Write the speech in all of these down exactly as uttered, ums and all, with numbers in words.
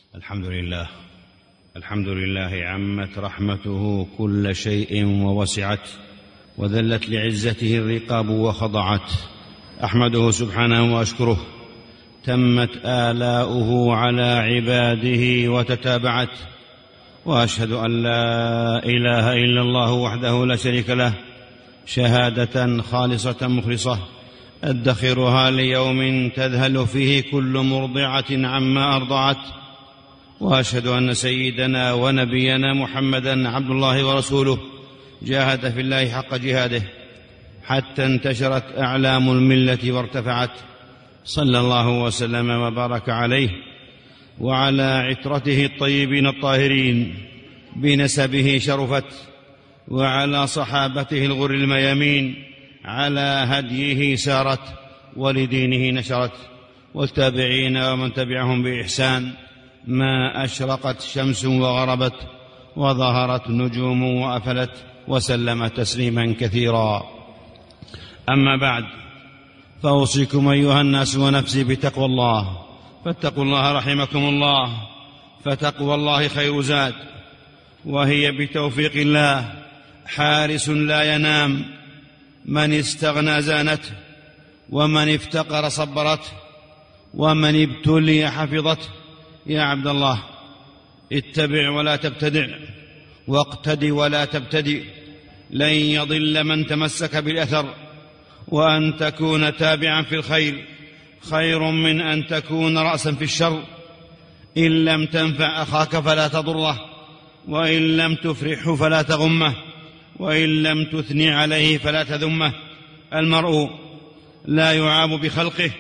الحمد لله الحمد لله عمت رحمته كل شيء ووسعت، وذلت لعزته الرقاب وخضعت. أحمده سبحانه وأشكره، تمت آلاؤه على عباده وتتابعت، وأشهد أن لا إله إلا الله وحده لا شريك له شهادة خالصة مخلصة أدخرها ليوم تذهل فيه كل مرضعة عما أرضعت. وأشهد أن سيدنا ونبينا محمدا عبد الله ورسوله، جاهد في الله حق جهاده حتى انتشرت أعلام الملة وارتفعت. صلى الله وسلم وبارك عليه وعلى عترته الطيبين الطاهرين بنسبه شرفت، وعلى صحابته الغر الميامين على هديه سارت ولدينه نشرت، والتابعين ومن تبعهم بإحسان ما أشرقت شمس وغربت وظهرت نجوم وأفلت، وسلم تسليما كثيرا. أما بعد، فأوصيكم أيها الناس ونفسي بتقوى الله، فاتقوا الله رحمكم الله، فتقوى الله خير زاد، وهي بتوفيق الله حارس لا ينام. من استغنى زانته، ومن افتقر صبرته، ومن ابتلي حفظته. يا عبد الله، اتبع ولا تبتدع، واقتد ولا تبتدئ. لن يضل من تمسك بالأثر، وأن تكون تابعا في الخير خير من أن تكون رأسا في الشر. إن لم تنفع أخاك فلا تضره، وإن لم تفرحه فلا تغمه، وإن لم تثني عليه فلا تذمه. المرء لا يعاب بخلقه،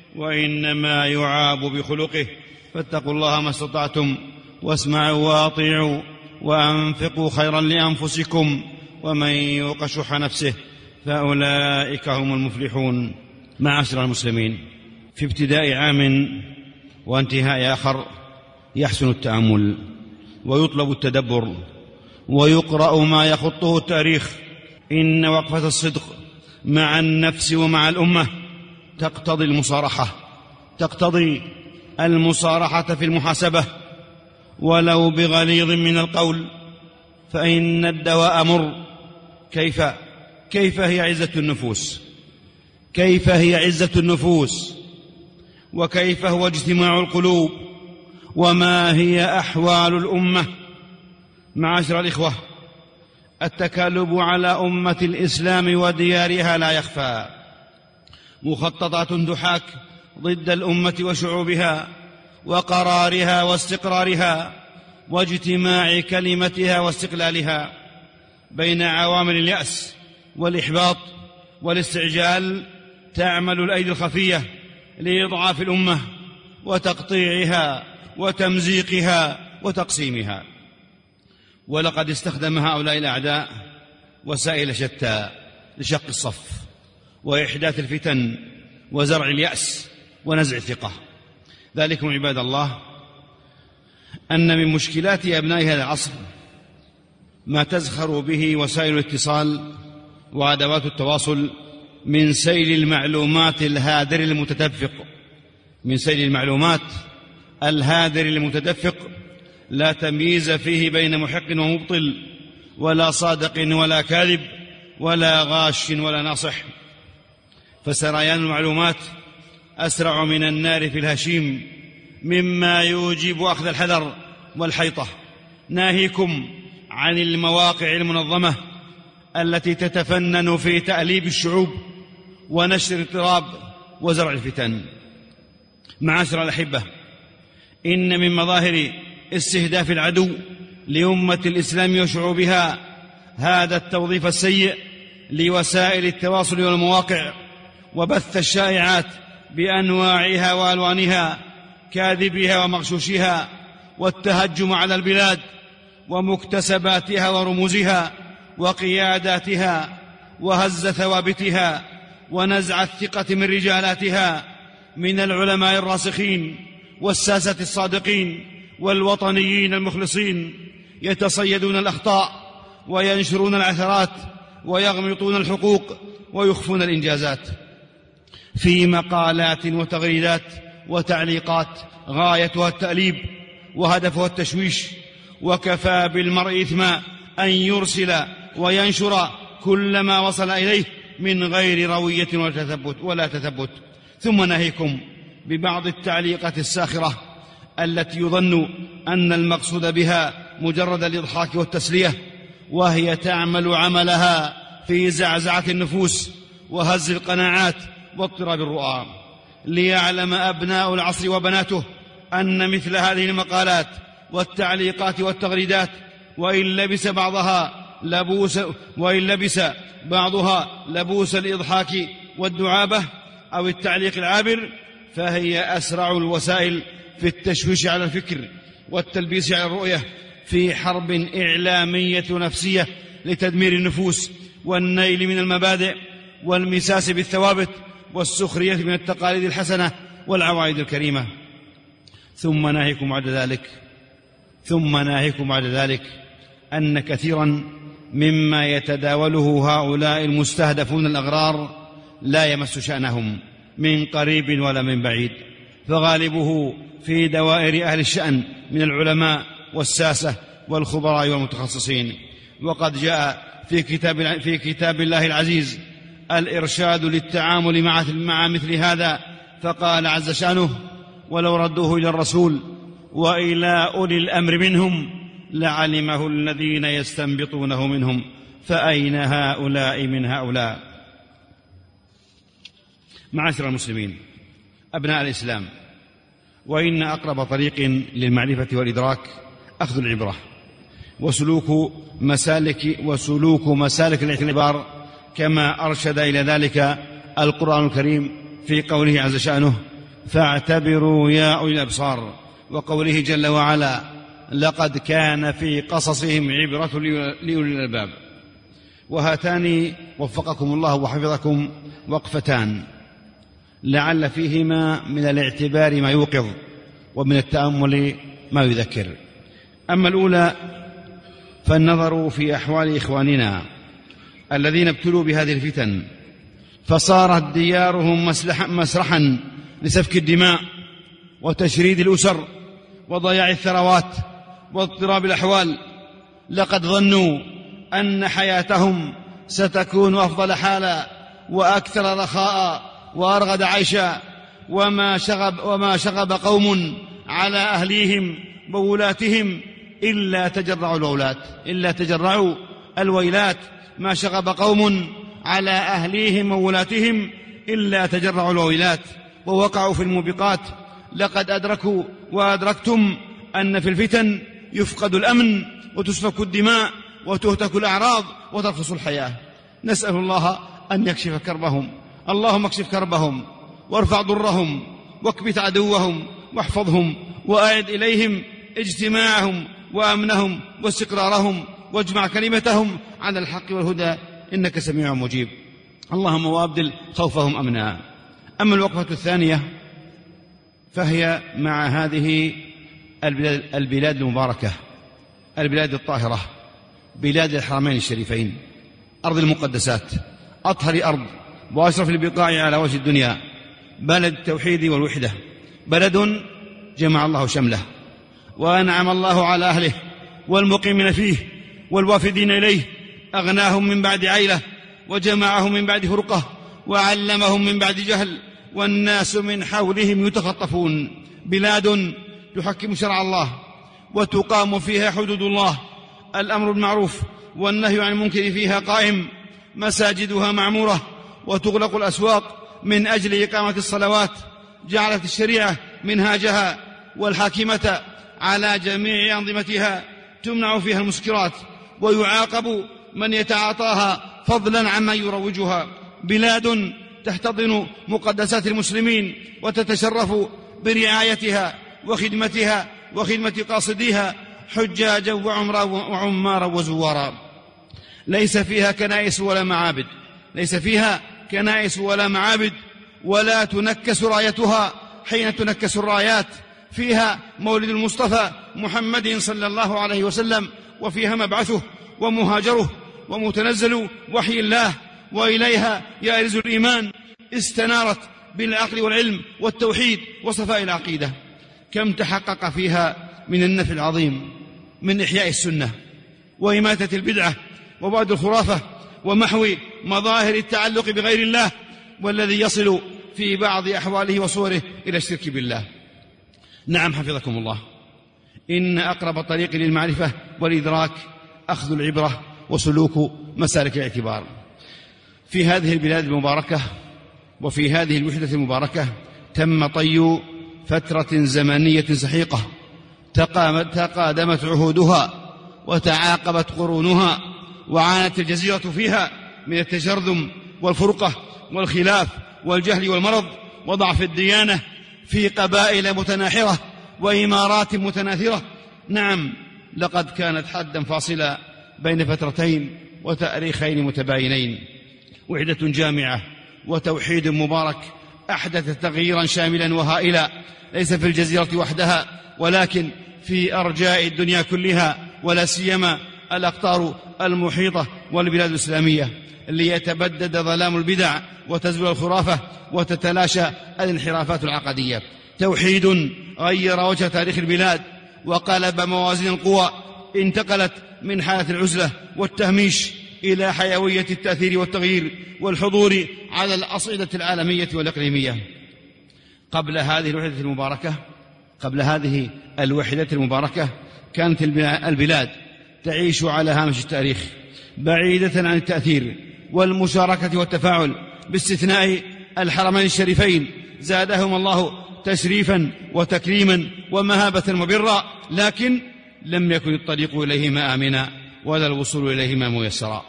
وإنما يعاب بخلقه. فاتقوا الله ما استطعتم، واسمعوا وأطيعوا، وأنفقوا خيرا لأنفسكم، ومن يوق شح نفسه فأولئك هم المفلحون. معاشر المسلمين، في ابتداء عام وانتهاء آخر يحسن التأمل، ويطلب التدبر، ويقرأ ما يخطه التاريخ. إن وقفة الصدق مع النفس ومع الأمة تقتضي المصارحة، تقتضي المصارحة في المحاسبة ولو بغليظ من القول، فإن الدواء مر. كيف كيف هي عزة النفوس، كيف هي عزة النفوس، وكيف هو اجتماع القلوب، وما هي أحوال الأمة. معاشر الإخوة، التكالب على أمة الإسلام وديارها لا يخفى. مخططات تحاك ضد الأمة وشعوبها وقرارها واستقرارها واجتماع كلمتها واستقلالها. بين عوامل اليأس والإحباط والاستعجال تعمل الأيدي الخفية لإضعاف الأمة وتقطيعها وتمزيقها وتقسيمها. ولقد استخدم هؤلاء الأعداء وسائل شتى لشق الصف وإحداث الفتن وزرع اليأس ونزع الثقة. ذلكم عباد الله أن من مشكلات أبناء هذا العصر ما تزخر به وسائل الاتصال وأدوات التواصل من سيل المعلومات الهادر المتدفق، من سيل المعلومات الهادر المتدفق لا تمييز فيه بين محق ومبطل، ولا صادق ولا كاذب، ولا غاش ولا ناصح. فسريان المعلومات أسرع من النار في الهشيم، مما يوجب أخذ الحذر والحيطة. ناهيكم عن المواقع المنظمة التي تتفنن في تأليب الشعوب ونشر الاضطراب وزرع الفتن. معاشر الأحبة، إن من مظاهر استهداف العدو لأمة الإسلام وشعوبها هذا التوظيف السيء لوسائل التواصل والمواقع، وبث الشائعات بأنواعها وألوانها، كاذبها ومغشوشها، والتهجم على البلاد ومكتسباتها ورموزها وقياداتها، وهز ثوابتها، ونزع الثقة من رجالاتها، من العلماء الراسخين والساسة الصادقين والوطنيين المخلصين، يتصيدون الأخطاء وينشرون العثرات ويغمطون الحقوق ويخفون الإنجازات في مقالات وتغريدات وتعليقات غايتها التأليب وهدفها التشويش، وكفى بالمرء إثما أن يرسل وينشر كل ما وصل إليه من غير روية ولا تثبت, ولا تثبت. ثم ناهيكم ببعض التعليقات الساخرة التي يظن أن المقصود بها مجرد الإضحاك والتسلية، وهي تعمل عملها في زعزعة النفوس وهز القناعات واضطراب الرؤى. ليعلم أبناء العصر وبناته أن مثل هذه المقالات والتعليقات والتغريدات وإن لبس بعضها لبوس وإن لبس بعضها لبوس الإضحاك والدعابة أو التعليق العابر، فهي أسرع الوسائل في التشويش على الفكر والتلبيس على الرؤية، في حرب إعلامية نفسية لتدمير النفوس والنيل من المبادئ والمساس بالثوابت والسخرية من التقاليد الحسنة والعوائد الكريمة. ثم ناهيكم بعد ذلك ثم ناهيكم بعد ذلك أن كثيرا مما يتداوله هؤلاء المستهدفون الأغرار لا يمس شأنهم من قريب ولا من بعيد، فغالبه في دوائر أهل الشأن من العلماء والساسة والخبراء والمتخصصين. وقد جاء في كتاب, في كتاب الله العزيز الإرشاد للتعامل مع, مع مثل هذا، فقال عز شأنه: ولو ردوه إلى الرسول وإلى أولي الأمر منهم لعلمه الذين يستنبطونه منهم فأين هؤلاء من هؤلاء. معاشر المسلمين أبناء الإسلام، وإن أقرب طريق للمعرفة والإدراك أخذ العبرة وسلوك مسالك وسلوك مسالك الاعتبار، كما أرشد إلى ذلك القرآن الكريم في قوله عز شأنه: فاعتبروا يا أولي الأبصار، وقوله جل وعلا: لقد كان في قصصهم عبرة لأولي الألباب. وهاتان وفقكم الله وحفظكم وقفتان لعل فيهما من الاعتبار ما يوقظ ومن التأمل ما يذكر. أما الأولى فالنظر في أحوال إخواننا الذين ابتلوا بهذه الفتن، فصارت ديارهم مسرحا لسفك الدماء وتشريد الأسر وضياع الثروات واضطراب الأحوال. لقد ظنوا أن حياتهم ستكون أفضل حالا وأكثر رخاء وأرغد عيشا، وما شغب, وما شغب قوم على أهليهم وولاتهم إلا تجرعوا الويلات إلا تجرعوا الويلات ما شغب قوم على أهليهم وولاتهم إلا تجرعوا الويلات ووقعوا في الموبقات. لقد أدركوا وأدركتم أن في الفتن يفقد الأمن وتسفك الدماء وتهتك الأعراض وترخص الحياة. نسأل الله أن يكشف كربهم. اللهم اكشف كربهم وارفع ضرهم واكبت عدوهم واحفظهم وأعد إليهم اجتماعهم وأمنهم واستقرارهم، واجمع كلمتهم على الحق والهدى، إنك سميع مجيب. اللهم وأبدل خوفهم أمنا. أما الوقفة الثانية فهي مع هذه البلاد المباركة، البلاد الطاهرة، بلاد الحرمين الشريفين، أرض المقدسات، أطهر أرض وأشرف البقاع على وجه الدنيا، بلد التوحيد والوحدة، بلد جمع الله شمله وأنعم الله على أهله والمقيمين فيه والوافدين إليه، أغناهم من بعد عيلة وجمعهم من بعد فرقة وعلمهم من بعد جهل، والناس من حولهم يتخطفون. بلاد تحكم شرع الله وتقام فيها حدود الله، الأمر بالمعروف والنهي عن المنكر فيها قائم، مساجدها معمورة وتغلق الأسواق من أجل إقامة الصلوات. جعلت الشريعة منهاجها والحاكمة على جميع أنظمتها، تمنع فيها المسكرات ويعاقب من يتعاطاها فضلا عما يروجها. بلاد تحتضن مقدسات المسلمين وتتشرف برعايتها وخدمتها وخدمة قاصديها حجاجا وعمارا وزوارا. ليس فيها كنائس ولا معابد ليس فيها كنائس ولا معابد ولا تنكس رايتها حين تنكس الرايات. فيها مولد المصطفى محمد صلى الله عليه وسلم، وفيها مبعثه ومهاجره ومتنزل وحي الله، وإليها يارز الإيمان استنارت بالعقل والعلم والتوحيد وصفاء العقيدة. كم تحقق فيها من النفع العظيم من إحياء السنة وإماتة البدعة وبعد الخرافة ومحو مظاهر التعلق بغير الله، والذي يصل في بعض أحواله وصوره إلى الشرك بالله. نعم حفظكم الله، إن أقرب طريق للمعرفة والإدراك أخذ العبرة وسلوك مسالك الاعتبار. في هذه البلاد المباركة وفي هذه الوحدة المباركة تم طي فترة زمنية سحيقة تقادمت عهودها وتعاقبت قرونها، وعانت الجزيرة فيها من التشرذم والفرقة والخلاف والجهل والمرض وضعف الديانة في قبائل متناحرة وإمارات متناثرة. نعم، لقد كانت حدا فاصلا بين فترتين وتاريخين متباينين. وحدة جامعة وتوحيد مبارك أحدث تغييرا شاملا وهائلا، ليس في الجزيرة وحدها ولكن في أرجاء الدنيا كلها، ولا سيما الأقطار المحيطة والبلاد الإسلامية، ليتبدد ظلام البدع وتزول الخرافة وتتلاشى الانحرافات العقدية. توحيد غير وجه تاريخ البلاد وقلب موازين القوى، انتقلت من حالة العزلة والتهميش إلى حيوية التأثير والتغيير والحضور على الأصعدة العالمية والإقليمية. قبل هذه الوحدة المباركة قبل هذه الوحدة المباركة كانت البلاد تعيش على هامش التاريخ، بعيدة عن التأثير والمشاركة والتفاعل، باستثناء الحرمين الشريفين زادهم الله تشريفا وتكريما ومهابة وبرا، لكن لم يكن الطريق إليهما آمنا ولا الوصول إليهما ميسرا.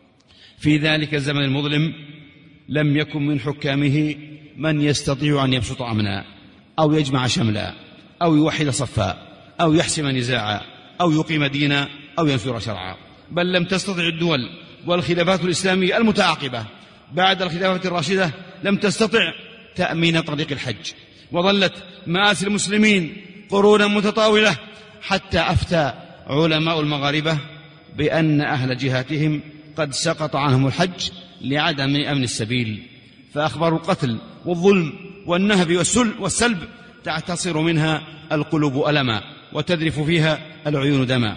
في ذلك الزمن المظلم لم يكن من حكامه من يستطيع أن يبسط أمنا أو يجمع شملا أو يوحد صفا أو يحسم نزاعا أو يقيم دينا أو ينشر شرعا، بل لم تستطع الدول والخلافات الإسلامية المتعاقبة بعد الخلافة الراشدة لم تستطع تأمين طريق الحج، وظلت مآسي المسلمين قرونا متطاولة، حتى أفتى علماء المغاربة بأن أهل جهاتهم قد سقط عنهم الحج لعدم أمن السبيل، فأخبروا القتل والظلم والنهب والسلب تعتصر منها القلوب ألما وتذرف فيها العيون دما،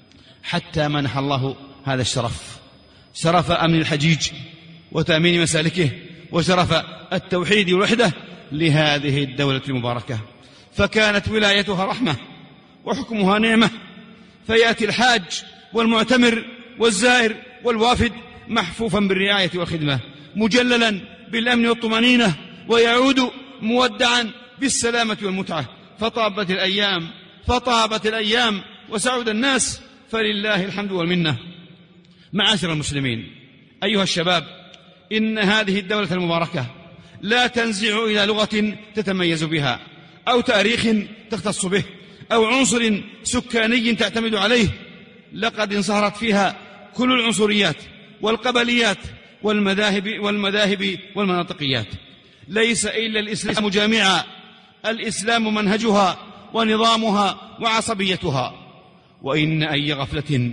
حتى منح الله هذا الشرف، شرف أمن الحجيج وتأمين مسالكه وشرف التوحيد والوحدة لهذه الدولة المباركة، فكانت ولايتها رحمة وحكمها نعمة، فيأتي الحاج والمعتمر والزائر والوافد محفوفا بالرعاية والخدمة، مجللا بالأمن والطمأنينة، ويعود مودعا بالسلامة والمتعة. فطابت الأيام فطابت الأيام وسعد الناس، فلله الحمد والمنة. معاشر المسلمين، أيها الشباب، إن هذه الدولة المباركة لا تنزع إلى لغة تتميز بها أو تاريخ تختص به أو عنصر سكاني تعتمد عليه، لقد انصهرت فيها كل العنصريات والقبليات والمذاهب والمذاهب والمناطقيات. ليس إلا الإسلام جامعا، الإسلام منهجها ونظامها وعصبيتها، وإن أي غفلة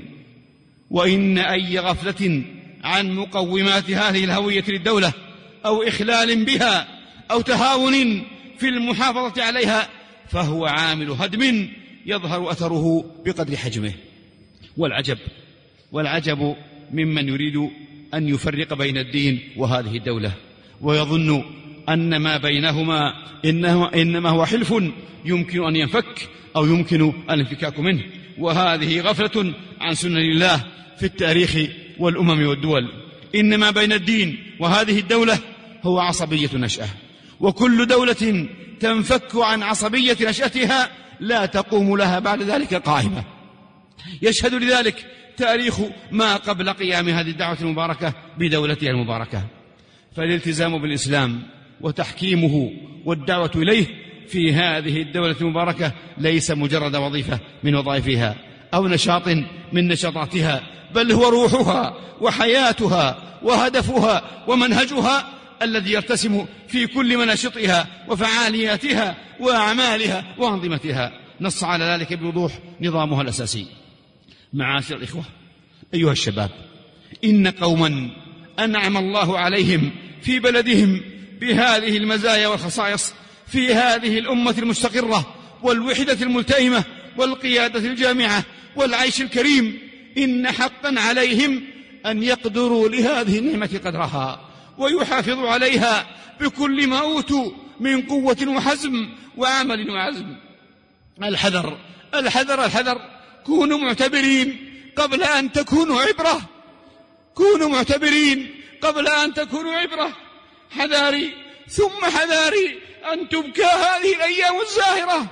وإن أي غفلة عن مقومات هذه الهوية للدولة أو إخلال بها أو تهاون في المحافظة عليها فهو عامل هدم يظهر أثره بقدر حجمه. والعجب والعجب ممن يريد أن يفرق بين الدين وهذه الدولة ويظن أن ما بينهما إنما هو حلف يمكن أن ينفك أو يمكن الانفكاك منه، وهذه غفلة عن سنن الله في التاريخ والأمم والدول. إنما بين الدين وهذه الدولة هو عصبية نشأة، وكل دولة تنفك عن عصبية نشأتها لا تقوم لها بعد ذلك قائمة. يشهد لذلك تاريخ ما قبل قيام هذه الدعوة المباركة بدولتها المباركة. فالالتزام بالإسلام وتحكيمه والدعوة إليه في هذه الدولة المباركة ليس مجرد وظيفة من وظائفها أو نشاط من نشاطاتها، بل هو روحها وحياتها وهدفها ومنهجها الذي يرتسم في كل مناشطها وفعالياتها وأعمالها وأنظمتها. نص على ذلك بوضوح نظامها الأساسي. معاشر الإخوة، أيها الشباب، إن قوما أنعم الله عليهم في بلدهم بهذه المزايا والخصائص في هذه الأمة المستقرة والوحدة الملتئمة والقيادة الجامعة والعيش الكريم، إن حقا عليهم أن يقدروا لهذه النعمة قدرها ويحافظوا عليها بكل ما أوتوا من قوة وحزم وعمل وعزم. الحذر الحذر الحذر، كونوا معتبرين قبل أن تكونوا عبرة، كونوا معتبرين قبل أن تكونوا عبرة. حذاري ثم حذاري أن تبكى هذه الأيام الزاهرة،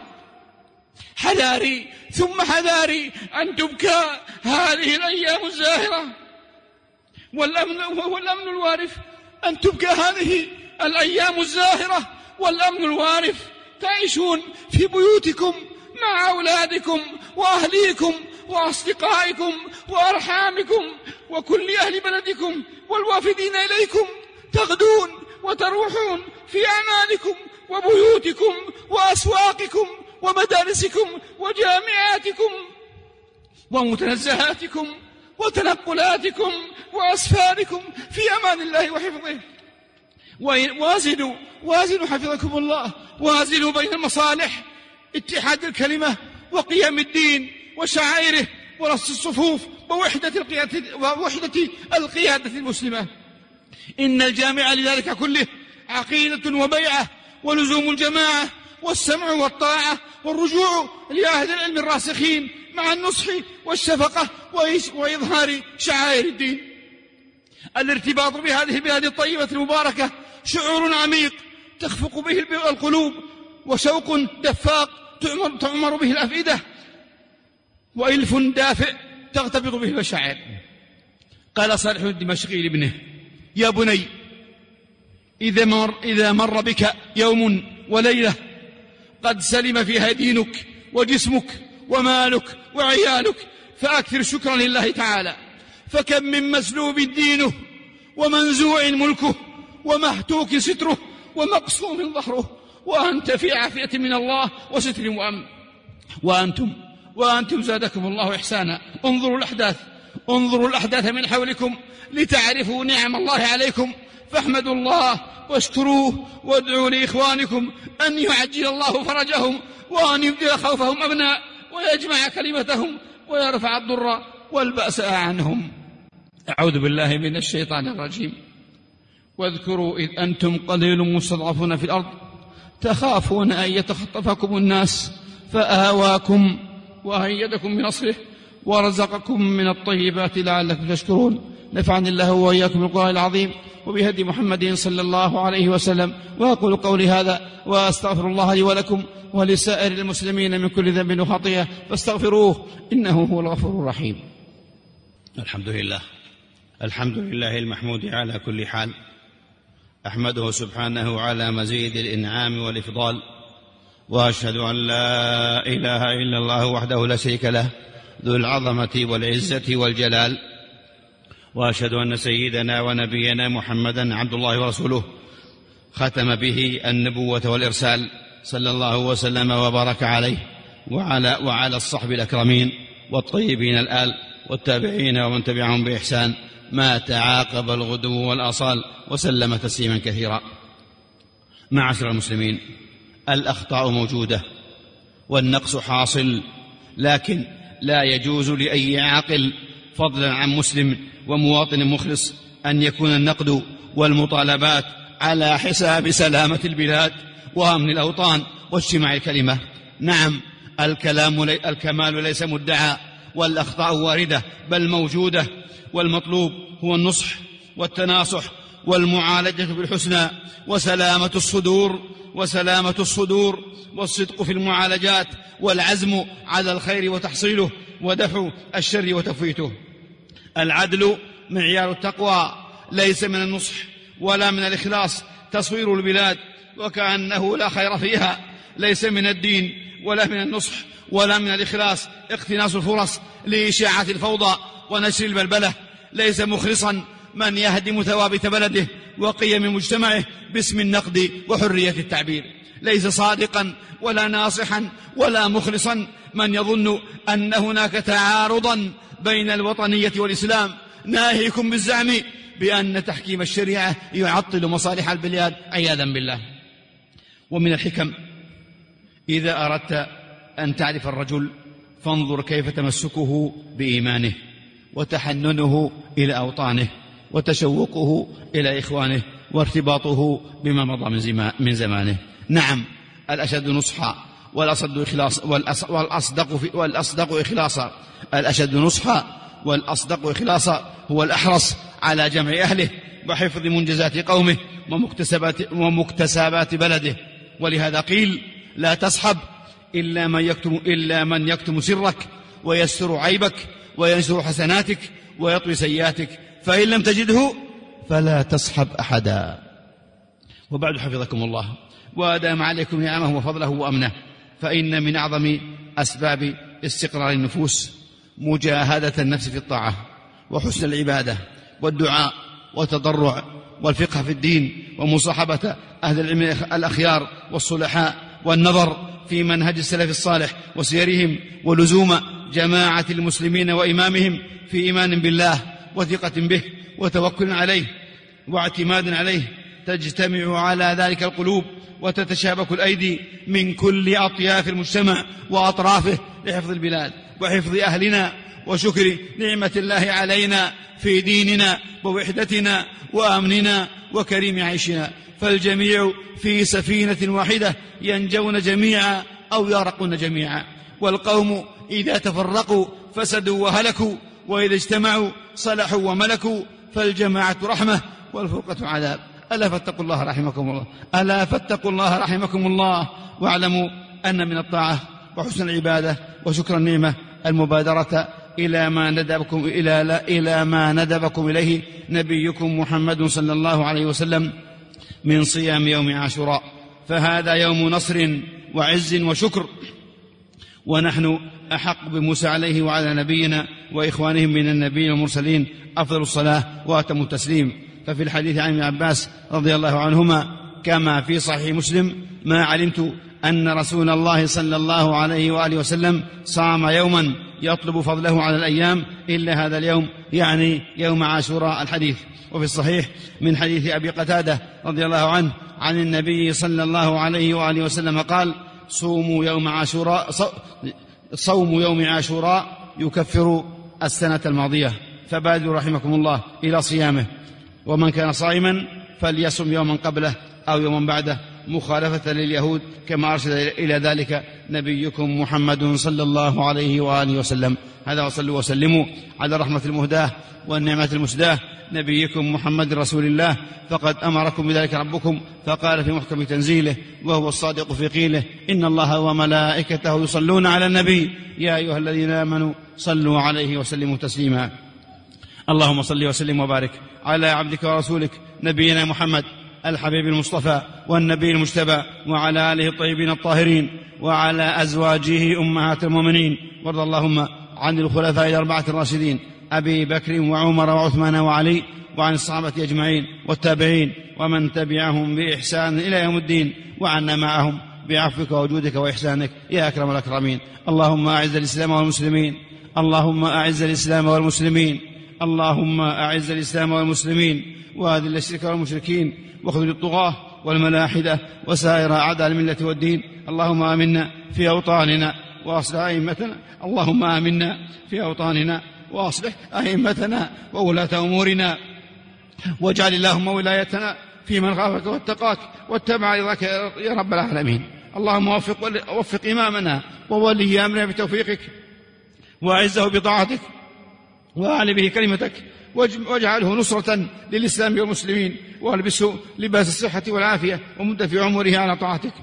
حذاري ثم حذاري أن تبكى هذه الأيام الزاهرة. والأمن, والأمن الوارف أن تبكى هذه الأيام الزاهرة والأمن الوارف. تعيشون في بيوتكم مع أولادكم وأهليكم وأصدقائكم وأرحامكم وكل أهل بلدكم والوافدين إليكم، تغدون وتروحون في أعمالكم وبيوتكم وأسواقكم ومدارسكم وجامعاتكم ومتنزهاتكم وتنقلاتكم وأسفاركم في أمان الله وحفظه. وازنوا وازنوا حفظكم الله، وازنوا بين المصالح، اتحاد الكلمة وقيام الدين وشعائره ورص الصفوف ووحدة القيادة, ووحدة القيادة المسلمة. إن الجامع لذلك كله عقيدة وبيعة ولزوم الجماعة والسمع والطاعة والرجوع لأهل العلم الراسخين مع النصح والشفقة وإظهار شعائر الدين. الارتباط بهذه البلاد الطيبة المباركة شعور عميق تخفق به القلوب، وشوق دفاق تعمر به الأفئدة، وإلف دافئ تغتبط به المشاعر. قال صالح الدمشقي لابنه: يا بني، إذا مر, إذا مر بك يوم وليلة قد سلم فيها دينك وجسمك ومالك وعيالك فأكثر شكرا لله تعالى، فكم من مسلوب دينه ومنزوع ملكه ومهتوك ستره ومقسوم ظهره، وأنت في عافية من الله وستر وأمن. وأنتم وأنتم زادكم الله إحسانا، انظروا الأحداث انظروا الأحداث من حولكم لتعرفوا نعم الله عليكم، فاحمدوا الله واشكروه وادعوا لإخوانكم أن يعجل الله فرجهم وأن يبدل خوفهم أبناء ويجمع كلمتهم ويرفع الضر والبأس عنهم. أعوذ بالله من الشيطان الرجيم. واذكروا إذ أنتم قليل مستضعفون في الأرض تخافون أن يتخطفكم الناس فآواكم وأيدكم بنصره ورزقكم من الطيبات لعلكم تشكرون. نفعني الله وإياكم بالقرآن العظيم وبهدي محمد صلى الله عليه وسلم. وأقول قولي هذا وأستغفر الله لي ولكم ولسائر المسلمين من كل ذنب وخطيئة فاستغفروه إنه هو الغفور الرحيم. الحمد لله الحمد لله المحمود على كل حال. أحمده سبحانه على مزيد الإنعام والإفضال، وأشهد أن لا إله إلا الله وحده لا شريك له ذو العظمة والعزة والجلال، وأشهد أن سيدنا ونبينا محمدا عبد الله ورسوله ختم به النبوة والإرسال، صلى الله وسلم وبارك عليه وعلى, وعلى الصحب الأكرمين والطيبين الآل والتابعين ومن تبعهم بإحسان ما تعاقب الغدو والآصال، وسلم تسليما كثيرا. معاشر المسلمين، الأخطاء موجودة والنقص حاصل، لكن لا يجوز لأي عاقل فضلا عن مسلم ومواطن مخلص أن يكون النقد والمطالبات على حساب سلامة البلاد وأمن الأوطان واجتماع الكلمة. نعم، الكلام لي الكمال ليس مدعى، والأخطاء واردة بل موجودة، والمطلوب هو النصح والتناصح والمعالجة بالحسنى وسلامة الصدور وسلامة الصدور والصدق في المعالجات والعزم على الخير وتحصيله ودفع الشر وتفويته. العدل معيار التقوى، ليس من النصح ولا من الإخلاص تصوير البلاد وكأنه لا خير فيها، ليس من الدين ولا من النصح ولا من الإخلاص اقتناص الفرص لإشاعة الفوضى ونشر البلبلة، ليس مخلصا من يهدم ثوابت بلده وقيم مجتمعه باسم النقد وحرية التعبير، ليس صادقا ولا ناصحا ولا مخلصا من يظن أن هناك تعارضا بين الوطنية والإسلام، ناهيكم بالزعم بأن تحكيم الشريعة يعطل مصالح البلاد عياذا بالله. ومن الحكم إذا أردت أن تعرف الرجل فانظر كيف تمسكه بإيمانه وتحننه إلى أوطانه وتشوقه إلى إخوانه وارتباطه بما مضى من زمانه. نعم، الأشد نصحا والأصد إخلاص والأصدق, في والأصدق إخلاصا الأشد نصحا والأصدق إخلاصا هو الأحرص على جمع أهله وحفظ منجزات قومه ومكتسبات, ومكتسبات بلده. ولهذا قيل: لا تصحب إلا من يكتم, إلا من يكتم سرك ويستر عيبك وينشر حسناتك ويطوي سيئاتك، فإن لم تجده فلا تصحب أحدا. وبعد، حفظكم الله وأدام عليكم نعمه وفضله وأمنه، فإن من أعظم أسباب استقرار النفوس مجاهدة النفس في الطاعة وحسن العبادة والدعاء والتضرع والفقه في الدين ومصاحبة أهل العلم الأخيار والصلحاء والنظر في منهج السلف الصالح وسيرهم ولزوم جماعة المسلمين وإمامهم في إيمان بالله وثقة به وتوكل عليه واعتماد عليه، تجتمع على ذلك القلوب وتتشابك الأيدي من كل أطياف المجتمع وأطرافه لحفظ البلاد وحفظ أهلنا وشكر نعمة الله علينا في ديننا ووحدتنا وأمننا وكريم عيشنا، فالجميع في سفينة واحدة ينجون جميعا أو يرقون جميعا. والقوم إذا تفرقوا فسدوا وهلكوا، وإذا اجتمعوا صلحوا وملكوا، فالجماعة رحمة والفرقة عذاب. ألا فاتقوا الله رحمكم الله ألا فاتقوا الله رحمكم الله واعلموا أن من الطاعة وحسن العبادة وشكر النعمة المبادرة إلى ما ندبكم إلى إلى ما ندبكم إليه نبيكم محمد صلى الله عليه وسلم من صيام يوم عاشوراء، فهذا يوم نصر وعز وشكر، ونحن أحق بموسى عليه وعلى نبينا وإخوانهم من النبيين والمرسلين أفضل الصلاة وأتم التسليم. ففي الحديث عن ابن عباس رضي الله عنهما كما في صحيح مسلم: ما علمت أن رسول الله صلى الله عليه وآله وسلم صام يوما يطلب فضله على الأيام إلا هذا اليوم، يعني يوم عاشوراء الحديث. وفي الصحيح من حديث أبي قتادة رضي الله عنه عن النبي صلى الله عليه وآله وسلم قال: صوموا يوم عاشوراء صوم يوم عاشوراء يكفر السنة الماضية، فبادروا رحمكم الله إلى صيامه، ومن كان صائما فليصم يوما قبله أو يوما بعده مخالفة لليهود كما أرشد إلى ذلك نبيكم محمد صلى الله عليه وآله وسلم. هذا، وصلوا وسلموا على الرحمة المهداة والنعمة المسداة نبيكم محمد رسول الله، فقد أمركم بذلك ربكم فقال في محكم تنزيله وهو الصادق في قيله: إن الله وملائكته يصلون على النبي يا أيها الذين آمنوا صلوا عليه وسلموا تسليما. اللهم صل وسلم وبارك على عبدك ورسولك نبينا محمد الحبيب المصطفى والنبي المجتبى وعلى آله الطيبين الطاهرين وعلى أزواجه أمهات المؤمنين، وارض اللهم عن الخلفاء الأربعة الراشدين أبي بكر وعمر وعثمان وعلي، وعن الصحابة أجمعين والتابعين ومن تبعهم بإحسان إلى يوم الدين، وعنا معهم بعفوك وجودك وإحسانك يا أكرم الأكرمين. اللهم أعز الإسلام والمسلمين اللهم أعز الإسلام والمسلمين اللهم أعز الإسلام والمسلمين وأذل الشرك والمشركين واخذل الطغاة والملاحدة وسائر أعداء الملة والدين. اللهم آمنا في أوطاننا وأصلح أئمتنا اللهم آمنا في أوطاننا وأصلح أئمتنا وولاة أمورنا، واجعل اللهم ولايتنا في من خافك واتقاك واتبع رضاك يا رب العالمين. اللهم وفق, وفق إمامنا وولي أمرنا بتوفيقك، وأعزه بطاعتك، وأعلي به كلمتك، واجعله نصرة للإسلام والمسلمين، والبسه لباس الصحة والعافية، ومد في عمره على طاعتك،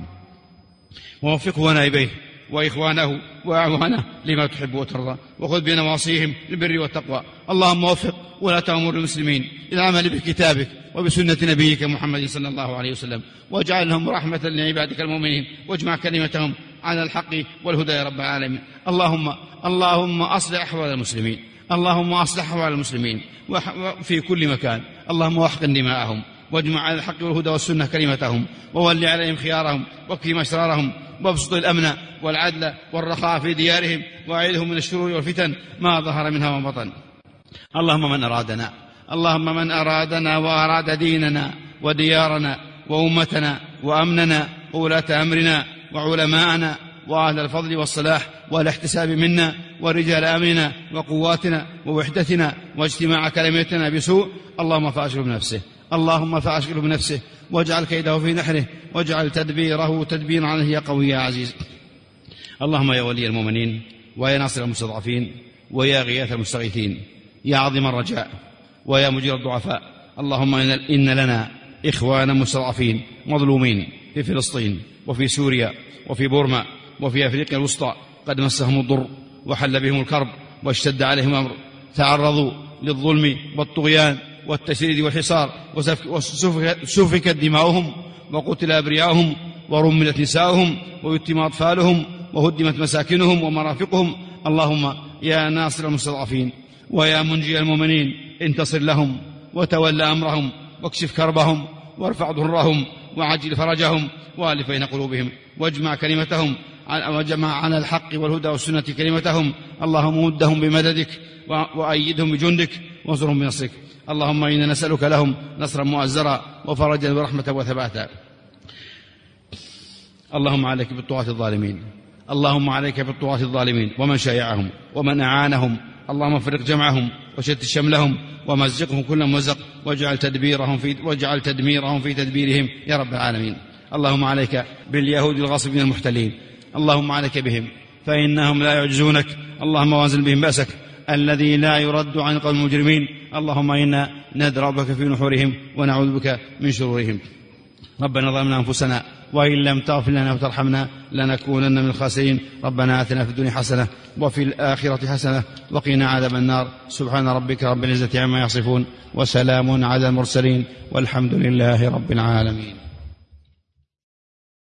ووفقه ونائبيه وإخوانه وأعوانه لما تحب وترضى، وخذ بنواصيهم للبر والتقوى. اللهم وفق ولاة أمور المسلمين للعمل بكتابك وبسنة نبيك محمد صلى الله عليه وسلم، واجعلهم رحمة لعبادك المؤمنين، واجمع كلمتهم على الحق والهدى يا رب العالمين. اللهم اللهم أصلح أحوال المسلمين اللهم أصلح أحوال المسلمين في كل مكان. اللهم واحقن دماءهم، واجمع على الحق والهدى والسنة كلمتهم، وولي عليهم خيارهم، واكفهم أشرارهم، وابسط الأمن والعدل والرخاء في ديارهم، وأعيذهم من الشرور والفتن ما ظهر منها وما بطن. اللهم من أرادنا اللهم من أرادنا وأراد ديننا وديارنا وأمتنا وأمننا وولاة أمرنا وعلماءنا وأهل الفضل والصلاح والاحتساب منا ورجال أمرنا وقواتنا ووحدتنا واجتماع كلمتنا بسوء، اللهم فأشغله بنفسه اللهم فأشغله بنفسه واجعل كيده في نحره واجعل تدبيره تدبيرا عليه يا قوي يا عزيز. اللهم يا ولي المؤمنين ويا ناصر المستضعفين ويا غياث المستغيثين يا عظيم الرجاء ويا مجير الضعفاء، اللهم إن لنا إخوانا مستضعفين مظلومين في فلسطين وفي سوريا وفي بورما وفي أفريقيا الوسطى، قد مسهم الضر وحل بهم الكرب واشتد عليهم الأمر، تعرضوا للظلم والطغيان والتشريد والحصار، وسفكت دماؤهم وقتل أبرياؤهم ورملت نساؤهم ويتم أطفالهم وهدمت مساكنهم ومرافقهم. اللهم يا ناصر المستضعفين ويا منجي المؤمنين انتصر لهم وتولى أمرهم واكشف كربهم وارفع ضرهم وعجل فرجهم وألف بين قلوبهم واجمع كلمتهم وجمع على الحق والهدى والسنة كلمتهم. اللهم مدهم بمددك وأيدهم بجندك وانصرهم بنصرك. اللهم إنا نسألك لهم نصرا مؤزرا وفرجا ورحمة وثباتا. اللهم عليك بالطغاة الظالمين اللهم عليك بالطغاة الظالمين ومن شايعهم ومن أعانهم، اللهم فرق جمعهم وشتت شملهم ومزقهم كل ممزق واجعل تدبيرهم في واجعل تدميرهم في تدبيرهم يا رب العالمين. اللهم عليك باليهود الغاصبين المحتلين، اللهم عليك بهم فإنهم لا يعجزونك، اللهم وانزل بهم بأسك الذي لا يرد عن القوم المجرمين. اللهم إنا ندرأ بك في نحورهم ونعوذ بك من شرورهم. ربنا ظلمنا أنفسنا وإن لم تغفر لنا وترحمنا لنكونن من الخاسرين. ربنا آتنا في الدنيا حسنة وفي الآخرة حسنة وقنا عذاب النار. سبحان ربك رب العزة عما يصفون وسلام على المرسلين والحمد لله رب العالمين.